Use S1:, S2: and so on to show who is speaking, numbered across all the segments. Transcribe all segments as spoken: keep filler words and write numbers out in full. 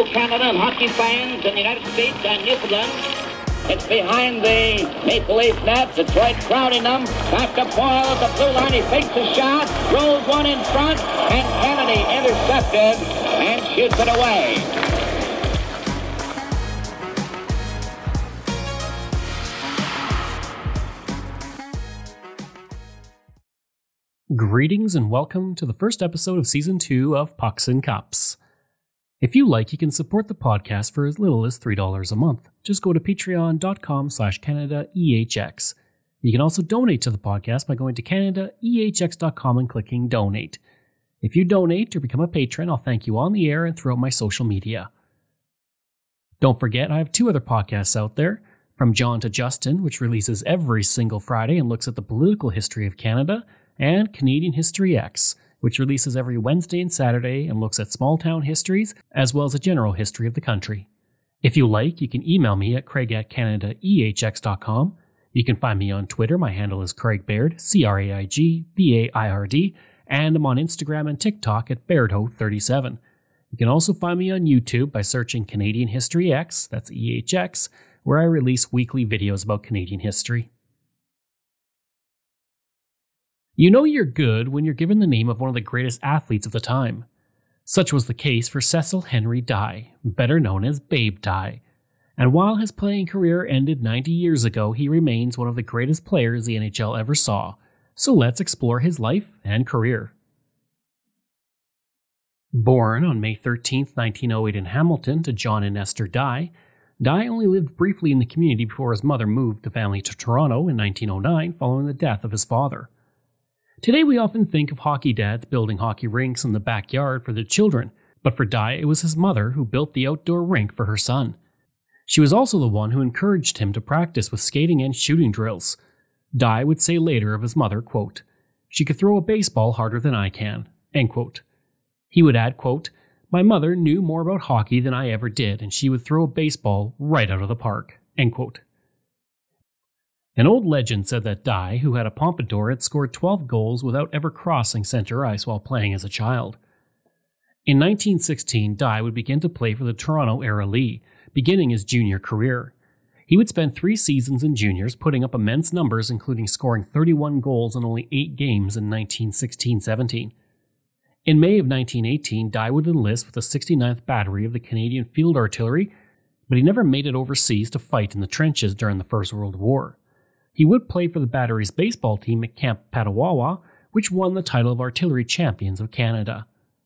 S1: Canada and hockey fans in the United States and Newfoundland. It's behind the Maple Leaf net. Detroit crowding them. Back to Boyle at the blue line. He fakes a shot. Rolls one in front. And Kennedy intercepted and shoots it away.
S2: Greetings and welcome to the first episode of Season two of Pucks and Cups. If you like, you can support the podcast for as little as three dollars a month. Just go to patreon.com slash CanadaEHX. You can also donate to the podcast by going to Canada E H X dot com and clicking Donate. If you donate or become a patron, I'll thank you on the air and throughout my social media. Don't forget, I have two other podcasts out there. From John to Justin, which releases every single Friday and looks at the political history of Canada, and Canadian History X, which releases every Wednesday and Saturday and looks at small-town histories as well as a general history of the country. If you like, you can email me at craig at canada e h x dot com. You can find me on Twitter. My handle is Craig Baird, C R A I G B A I R D, and I'm on Instagram and TikTok at Bairdho thirty-seven. You can also find me on YouTube by searching Canadian History X, that's E H X, where I release weekly videos about Canadian history. You know you're good when you're given the name of one of the greatest athletes of the time. Such was the case for Cecil Henry Dye, better known as Babe Dye. And while his playing career ended ninety years ago, he remains one of the greatest players the N H L ever saw. So let's explore his life and career. Born on May thirteenth, nineteen oh eight in Hamilton to John and Esther Dye, Dye only lived briefly in the community before his mother moved the family to Toronto in nineteen oh nine following the death of his father. Today we often think of hockey dads building hockey rinks in the backyard for their children, but for Dye it was his mother who built the outdoor rink for her son. She was also the one who encouraged him to practice with skating and shooting drills. Dye would say later of his mother, quote, "She could throw a baseball harder than I can," end quote. He would add, quote, "My mother knew more about hockey than I ever did, and she would throw a baseball right out of the park," end quote. An old legend said that Dye, who had a pompadour, had scored twelve goals without ever crossing center ice while playing as a child. In nineteen sixteen, Dye would begin to play for the Toronto Era League, beginning his junior career. He would spend three seasons in juniors, putting up immense numbers, including scoring thirty-one goals in only eight games in nineteen sixteen seventeen. In May of nineteen eighteen, Dye would enlist with the sixty-ninth Battery of the Canadian Field Artillery, but he never made it overseas to fight in the trenches during the First World War. He would play for the Battery's baseball team at Camp Petawawa, which won the title of Artillery Champions of Canada.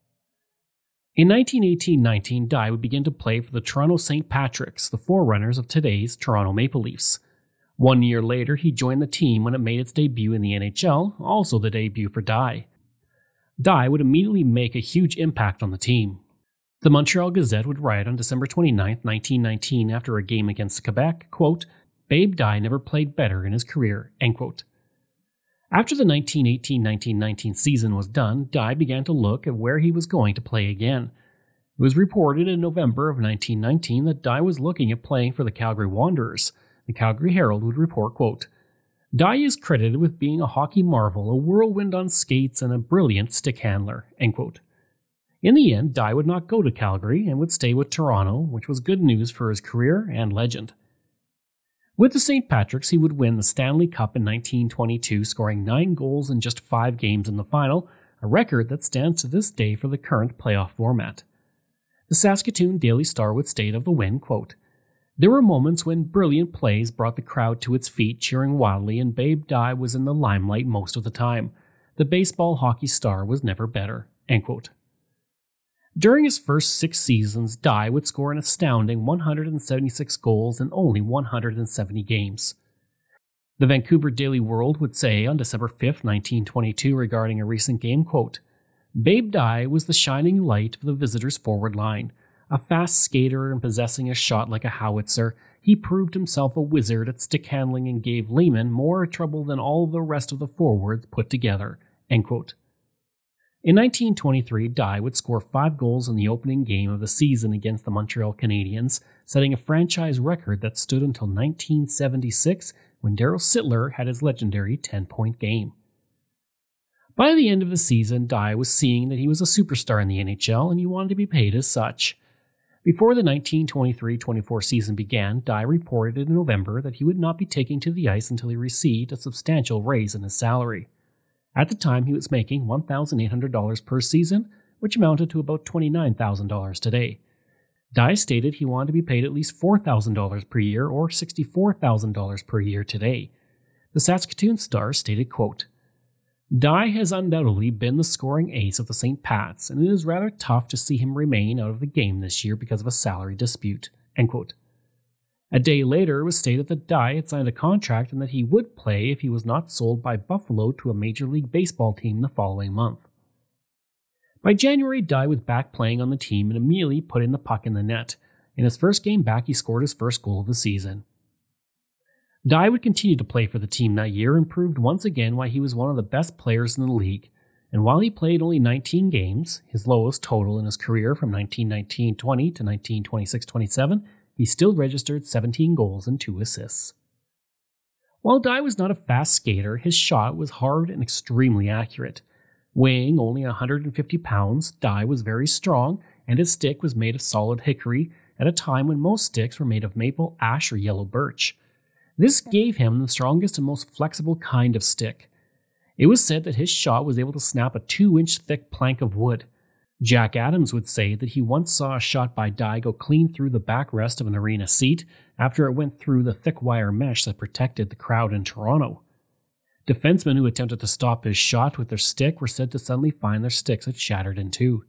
S2: In nineteen eighteen nineteen, Dye would begin to play for the Toronto Saint Patricks, the forerunners of today's Toronto Maple Leafs. One year later, he joined the team when it made its debut in the N H L, also the debut for Dye. Dye would immediately make a huge impact on the team. The Montreal Gazette would write on December twenty-ninth, nineteen nineteen, after a game against Quebec, quote, "Babe Dye never played better in his career," end quote. After the nineteen eighteen nineteen nineteen season was done, Dye began to look at where he was going to play again. It was reported in November of nineteen nineteen that Dye was looking at playing for the Calgary Wanderers. The Calgary Herald would report, quote, "Dye is credited with being a hockey marvel, a whirlwind on skates, and a brilliant stick handler," end quote. In the end, Dye would not go to Calgary and would stay with Toronto, which was good news for his career and legend. With the Saint Patricks, he would win the Stanley Cup in nineteen twenty-two, scoring nine goals in just five games in the final, a record that stands to this day for the current playoff format. The Saskatoon Daily Star would state of the win, quote, "There were moments when brilliant plays brought the crowd to its feet, cheering wildly, and Babe Dye was in the limelight most of the time. The baseball hockey star was never better," end quote. During his first six seasons, Dye would score an astounding one hundred seventy-six goals in only one hundred seventy games. The Vancouver Daily World would say on December fifth, nineteen twenty-two, regarding a recent game, quote, "Babe Dye was the shining light of the visitors' forward line. A fast skater and possessing a shot like a howitzer, he proved himself a wizard at stick handling and gave Lehman more trouble than all the rest of the forwards put together," end quote. In nineteen twenty-three, Dye would score five goals in the opening game of the season against the Montreal Canadiens, setting a franchise record that stood until nineteen seventy-six, when Darryl Sittler had his legendary ten-point game. By the end of the season, Dye was seeing that he was a superstar in the N H L and he wanted to be paid as such. Before the nineteen twenty-three twenty-four season began, Dye reported in November that he would not be taking to the ice until he received a substantial raise in his salary. At the time, he was making one thousand eight hundred dollars per season, which amounted to about twenty-nine thousand dollars today. Dye stated he wanted to be paid at least four thousand dollars per year or sixty-four thousand dollars per year today. The Saskatoon Star stated, quote, Dye has undoubtedly been the scoring ace of the Saint Pats, and it is rather tough to see him remain out of the game this year because of a salary dispute. End quote. A day later, it was stated that Dye had signed a contract and that he would play if he was not sold by Buffalo to a Major League Baseball team the following month. By January, Dye was back playing on the team and immediately put in the puck in the net. In his first game back, he scored his first goal of the season. Dye would continue to play for the team that year and proved once again why he was one of the best players in the league. And while he played only nineteen games, his lowest total in his career from nineteen nineteen twenty to nineteen twenty-six twenty-seven, he still registered seventeen goals and two assists. While Dye was not a fast skater, his shot was hard and extremely accurate. Weighing only one hundred fifty pounds, Dye was very strong, and his stick was made of solid hickory at a time when most sticks were made of maple, ash, or yellow birch. This gave him the strongest and most flexible kind of stick. It was said that his shot was able to snap a two-inch thick plank of wood. Jack Adams would say that he once saw a shot by Dye go clean through the backrest of an arena seat after it went through the thick wire mesh that protected the crowd in Toronto. Defensemen who attempted to stop his shot with their stick were said to suddenly find their sticks had shattered in two.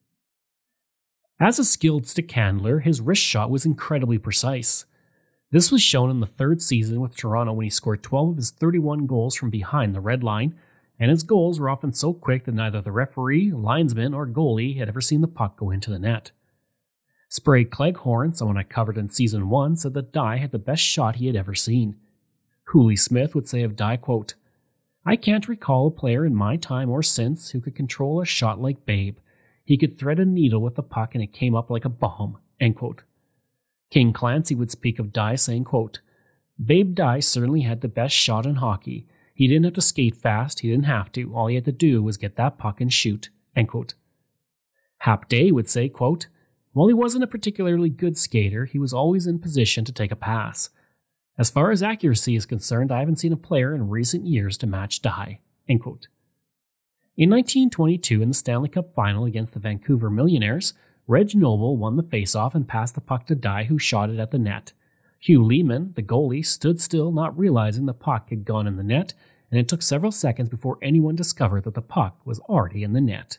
S2: As a skilled stick handler, his wrist shot was incredibly precise. This was shown in the third season with Toronto when he scored twelve of his thirty-one goals from behind the red line, and his goals were often so quick that neither the referee, linesman, or goalie had ever seen the puck go into the net. Sprague Cleghorn, someone I covered in Season one, said that Dye had the best shot he had ever seen. Hooley Smith would say of Dye, quote, I can't recall a player in my time or since who could control a shot like Babe. He could thread a needle with the puck and it came up like a bomb, end quote. King Clancy would speak of Dye saying, quote, Babe Dye certainly had the best shot in hockey. He didn't have to skate fast, he didn't have to. All he had to do was get that puck and shoot, end quote. Hap Day would say, quote, while he wasn't a particularly good skater, he was always in position to take a pass. As far as accuracy is concerned, I haven't seen a player in recent years to match Dye, end quote. In nineteen twenty-two, in the Stanley Cup Final against the Vancouver Millionaires, Reg Noble won the faceoff and passed the puck to Dye, who shot it at the net. Hugh Lehman, the goalie, stood still, not realizing the puck had gone in the net, and it took several seconds before anyone discovered that the puck was already in the net.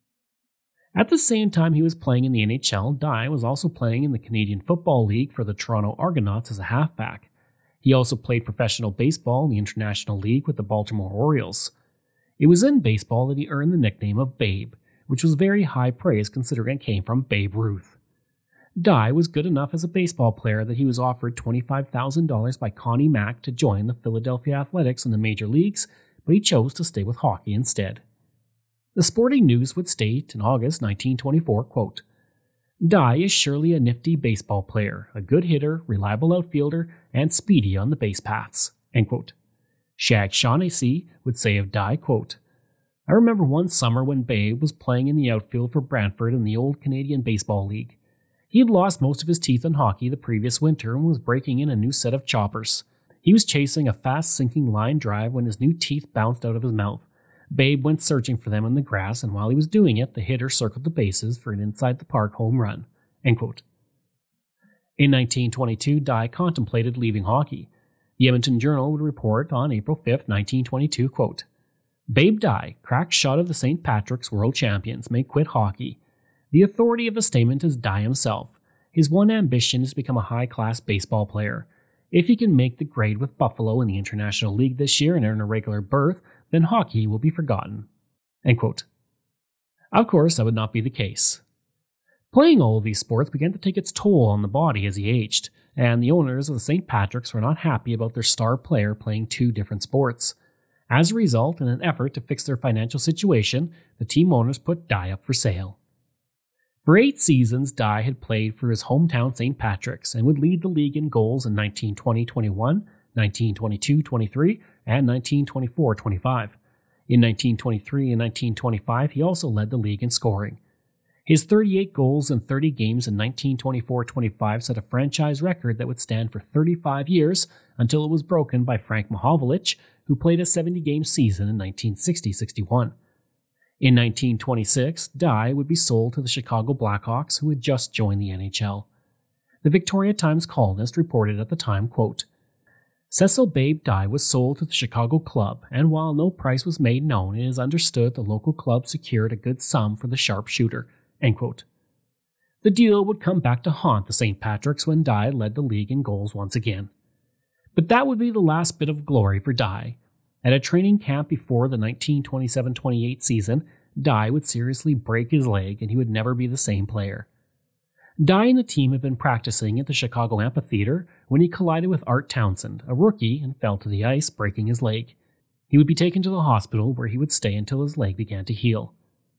S2: At the same time he was playing in the N H L, Dye was also playing in the Canadian Football League for the Toronto Argonauts as a halfback. He also played professional baseball in the International League with the Baltimore Orioles. It was in baseball that he earned the nickname of Babe, which was very high praise considering it came from Babe Ruth. Dye was good enough as a baseball player that he was offered twenty-five thousand dollars by Connie Mack to join the Philadelphia Athletics in the major leagues, but he chose to stay with hockey instead. The Sporting News would state in August nineteen twenty-four, quote, Dye is surely a nifty baseball player, a good hitter, reliable outfielder, and speedy on the base paths, end quote. Shag Shaughnessy would say of Dye, quote, I remember one summer when Babe was playing in the outfield for Brantford in the old Canadian Baseball League. He had lost most of his teeth in hockey the previous winter and was breaking in a new set of choppers. He was chasing a fast-sinking line drive when his new teeth bounced out of his mouth. Babe went searching for them in the grass, and while he was doing it, the hitter circled the bases for an inside-the-park home run, end quote. In nineteen twenty-two, Dye contemplated leaving hockey. The Edmonton Journal would report on April fifth, nineteen twenty-two, quote, Babe Dye, crack shot of the Saint Patrick's world champions, may quit hockey. The authority of the statement is Dye himself. His one ambition is to become a high-class baseball player. If he can make the grade with Buffalo in the International League this year and earn a regular berth, then hockey will be forgotten. End quote. Of course, that would not be the case. Playing all of these sports began to take its toll on the body as he aged, and the owners of the Saint Patrick's were not happy about their star player playing two different sports. As a result, in an effort to fix their financial situation, the team owners put Dye up for sale. For eight seasons, Dye had played for his hometown Saint Patrick's and would lead the league in goals in nineteen twenty twenty-one, nineteen twenty-two twenty-three, and nineteen twenty-four twenty-five. In nineteen twenty-three and nineteen twenty-five, he also led the league in scoring. His thirty-eight goals in thirty games in nineteen twenty-four twenty-five set a franchise record that would stand for thirty-five years until it was broken by Frank Mahovlich, who played a seventy-game season in nineteen sixty sixty-one. In nineteen twenty-six, Dye would be sold to the Chicago Blackhawks, who had just joined the N H L. The Victoria Times columnist reported at the time, quote, Cecil Babe Dye was sold to the Chicago club, and while no price was made known, it is understood the local club secured a good sum for the sharpshooter. End quote. The deal would come back to haunt the Saint Patricks when Dye led the league in goals once again. But that would be the last bit of glory for Dye. At a training camp before the nineteen twenty-seven twenty-eight season, Dye would seriously break his leg and he would never be the same player. Dye and the team had been practicing at the Chicago Amphitheater when he collided with Art Townsend, a rookie, and fell to the ice, breaking his leg. He would be taken to the hospital where he would stay until his leg began to heal.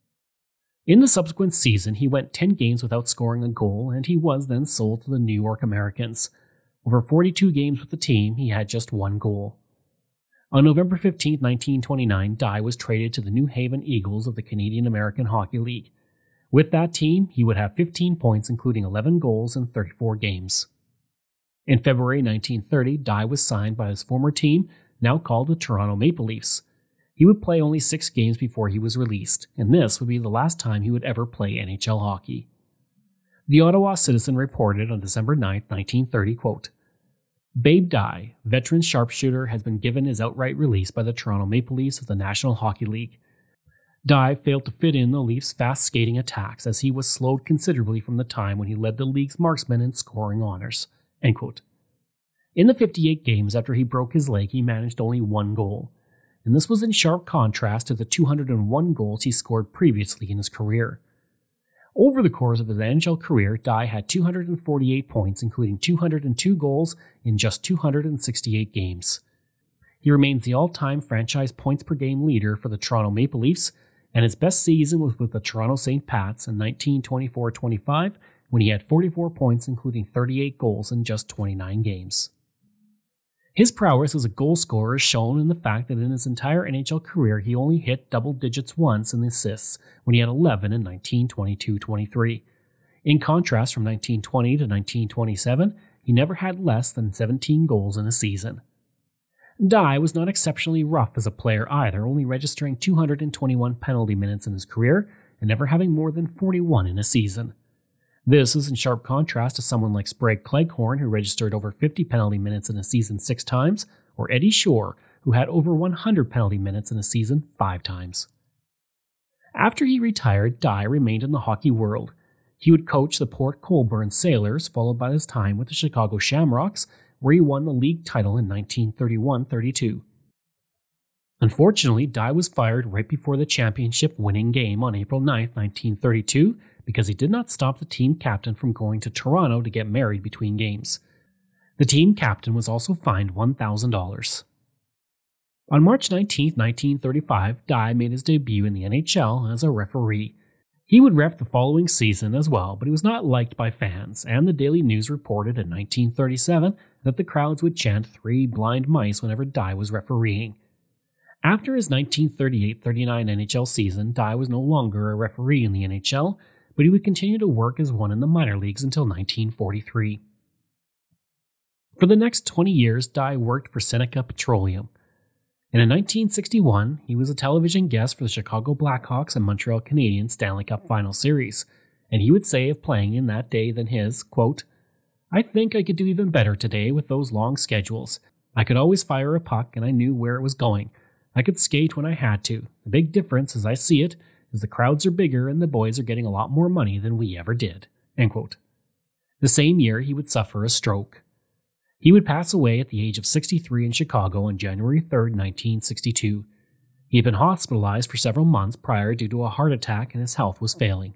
S2: In the subsequent season, he went ten games without scoring a goal, and he was then sold to the New York Americans. Over forty-two games with the team, he had just one goal. On November fifteenth, nineteen twenty-nine, Dye was traded to the New Haven Eagles of the Canadian American Hockey League. With that team, he would have fifteen points, including eleven goals in thirty-four games. In February nineteen thirty, Dye was signed by his former team, now called the Toronto Maple Leafs. He would play only six games before he was released, and this would be the last time he would ever play N H L hockey. The Ottawa Citizen reported on December ninth, nineteen thirty, quote, Babe Dye, veteran sharpshooter, has been given his outright release by the Toronto Maple Leafs of the National Hockey League. Dye failed to fit in the Leafs' fast skating attacks as he was slowed considerably from the time when he led the league's marksmen in scoring honors. End quote. In the fifty-eight games after he broke his leg, he managed only one goal, and this was in sharp contrast to the two hundred one goals he scored previously in his career. Over the course of his N H L career, Dye had two hundred forty-eight points, including two hundred two goals in just two hundred sixty-eight games. He remains the all-time franchise points per game leader for the Toronto Maple Leafs, and his best season was with the Toronto Saint Pats in nineteen twenty-four twenty-five, when he had forty-four points, including thirty-eight goals in just twenty-nine games. His prowess as a goal scorer is shown in the fact that in his entire N H L career he only hit double digits once in assists when he had eleven in nineteen twenty-two twenty-three. In contrast, from nineteen twenty to nineteen twenty-seven, he never had less than seventeen goals in a season. Dye was not exceptionally rough as a player either, only registering two hundred twenty-one penalty minutes in his career and never having more than forty-one in a season. This is in sharp contrast to someone like Sprague Cleghorn, who registered over fifty penalty minutes in a season six times, or Eddie Shore, who had over one hundred penalty minutes in a season five times. After he retired, Dye remained in the hockey world. He would coach the Port Colborne Sailors, followed by his time with the Chicago Shamrocks, where he won the league title in nineteen thirty-one thirty-two. Unfortunately, Dye was fired right before the championship-winning game on April ninth, nineteen thirty-two, because he did not stop the team captain from going to Toronto to get married between games. The team captain was also fined one thousand dollars. On March nineteenth, nineteen thirty-five, Dye made his debut in the N H L as a referee. He would ref the following season as well, but he was not liked by fans, and the Daily News reported in nineteen thirty-seven that the crowds would chant "Three blind mice" whenever Dye was refereeing. After his nineteen thirty-eight thirty-nine N H L season, Dye was no longer a referee in the N H L, but he would continue to work as one in the minor leagues until nineteen forty-three. For the next twenty years, Dye worked for Seneca Petroleum. And in nineteen sixty-one, he was a television guest for the Chicago Blackhawks and Montreal Canadiens Stanley Cup Final Series, and he would say of playing in that day than his, quote, "I think I could do even better today with those long schedules. I could always fire a puck and I knew where it was going. I could skate when I had to. The big difference, as I see it, is the crowds are bigger and the boys are getting a lot more money than we ever did." End quote. The same year, he would suffer a stroke. He would pass away at the age of sixty-three in Chicago on January third, nineteen sixty-two. He had been hospitalized for several months prior due to a heart attack and his health was failing.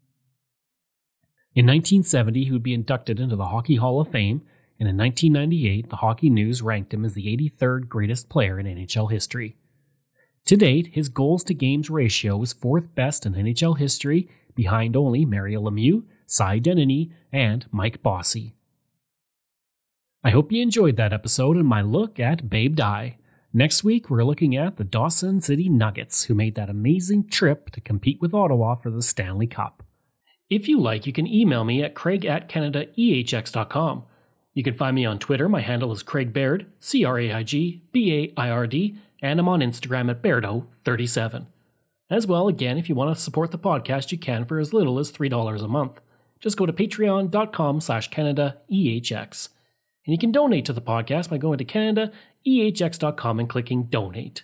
S2: In nineteen seventy, he would be inducted into the Hockey Hall of Fame, and in nineteen ninety-eight, the Hockey News ranked him as the eighty-third greatest player in N H L history. To date, his goals-to-games ratio is fourth best in N H L history, behind only Mario Lemieux, Cy Denny, and Mike Bossy. I hope you enjoyed that episode and my look at Babe Dye. Next week, we're looking at the Dawson City Nuggets, who made that amazing trip to compete with Ottawa for the Stanley Cup. If you like, you can email me at craig at canada e h x dot com. You can find me on Twitter. My handle is Craig Baird, C R A I G B A I R D, and I'm on Instagram at Bairdo thirty-seven. As well, again, if you want to support the podcast, you can for as little as three dollars a month. Just go to patreon.com slash Canada EHX. And you can donate to the podcast by going to canada e h x dot com and clicking Donate.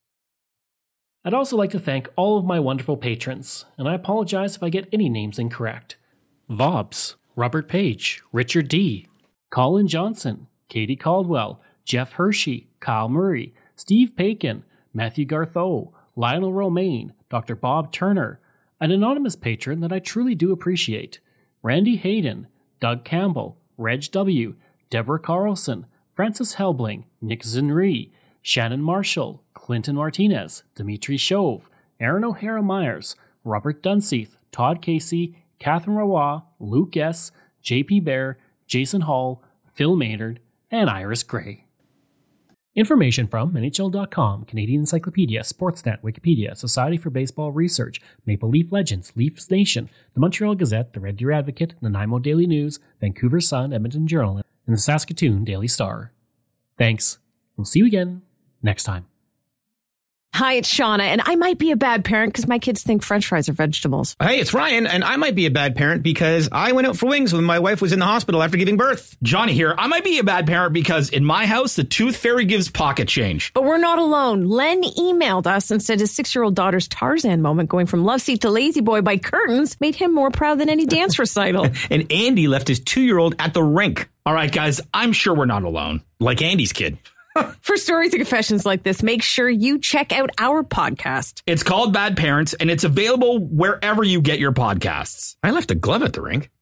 S2: I'd also like to thank all of my wonderful patrons, and I apologize if I get any names incorrect. Vobs, Robert Page, Richard D., Colin Johnson, Katie Caldwell, Jeff Hershey, Kyle Murray, Steve Pakin, Matthew Gartho, Lionel Romaine, Doctor Bob Turner, an anonymous patron that I truly do appreciate, Randy Hayden, Doug Campbell, Reg W., Deborah Carlson, Francis Helbling, Nick Zinri, Shannon Marshall, Clinton Martinez, Dimitri Chauve, Aaron O'Hara Myers, Robert Dunseith, Todd Casey, Catherine Rawa, Luke S., J P Bear, Jason Hall, Phil Maynard, and Iris Gray. Information from N H L dot com, Canadian Encyclopedia, Sportsnet, Wikipedia, Society for Baseball Research, Maple Leaf Legends, Leafs Nation, the Montreal Gazette, the Red Deer Advocate, the Nanaimo Daily News, Vancouver Sun, Edmonton Journal, and the Saskatoon Daily Star. Thanks. We'll see you again next time.
S3: Hi, it's Shauna, and I might be a bad parent because my kids think French fries are vegetables.
S4: Hey, it's Ryan, and I might be a bad parent because I went out for wings when my wife was in the hospital after giving birth.
S5: Johnny here. I might be a bad parent because in my house, the tooth fairy gives pocket change.
S3: But we're not alone. Len emailed us and said his six-year-old daughter's Tarzan moment going from love seat to lazy boy by curtains made him more proud than any dance recital.
S4: And Andy left his two-year-old at the rink.
S5: All right, guys, I'm sure we're not alone.
S4: Like Andy's kid.
S3: For stories and confessions like this, make sure you check out our podcast.
S5: It's called Bad Parents, and it's available wherever you get your podcasts.
S4: I left a glove at the rink.